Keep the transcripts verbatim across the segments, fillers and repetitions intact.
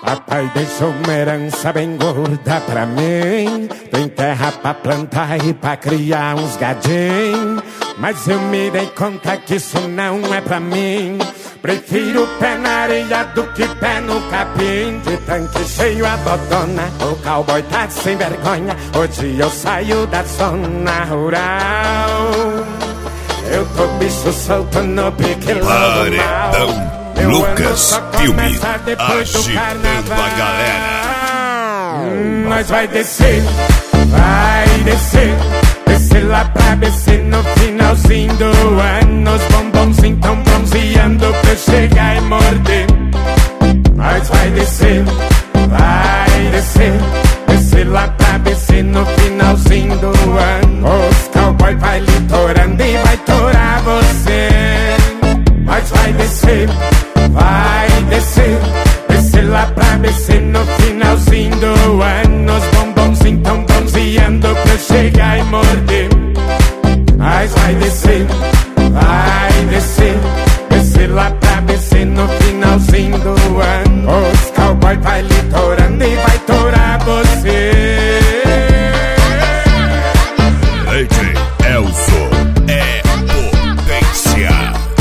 Papai deixou uma herança bem gorda pra mim. Tem terra pra plantar e pra criar uns gadinhos. Mas eu me dei conta que isso não é pra mim. Prefiro pé na areia do que pé no capim. De tanque cheio a botona, o cowboy tá sem vergonha. Hoje eu saio da zona rural. Eu tô bicho solto no pique logo mal. Paredão Lucas Filme, agitando a galera. Hum, nós vai descer, vai descer. Descer lá pra B C no finalzinho do ano. Os bombons então bronzeando pra eu chegar e morder. Nós vai descer, vai descer. Descer lá pra B C no finalzinho do ano. Os cowboy vai litorando e vai torar você. Nós vai descer, vai descer. Descer lá pra B C no finalzinho do ano. Os bombons então bronzeando pra eu chegar e morder. Nós vai descer, vai descer. Descer lá pra B C no finalzinho do ano. Os cowboy vai litorando e vai torar você. D J Elzo é potência.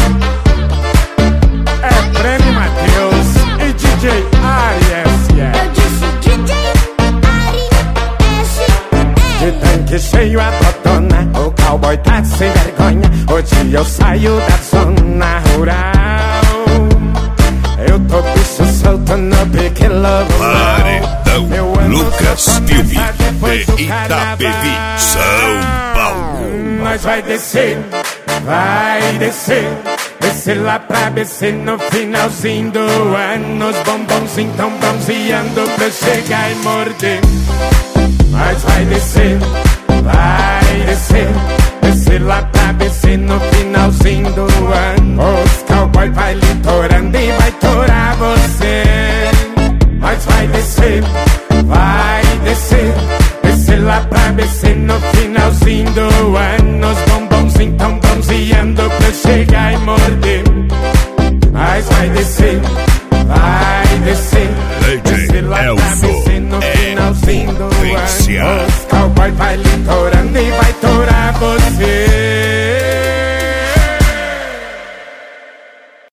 É Prêmio Matheus e D J Ari S S. Eu disse D J Ari S S. De tanque cheio a botona, o cowboy tá sem vergonha. Hoje eu saio da zona rural. Eu tô bicho solto no pique logo. Paredão Lucas Filme, de Itapevi, São Paulo. Nós vai descer, vai descer. Descer lá pra B C no finalzinho do ano. Os bombons então bronzeando pra eu chegar e morder. Nós vai descer, vai descer.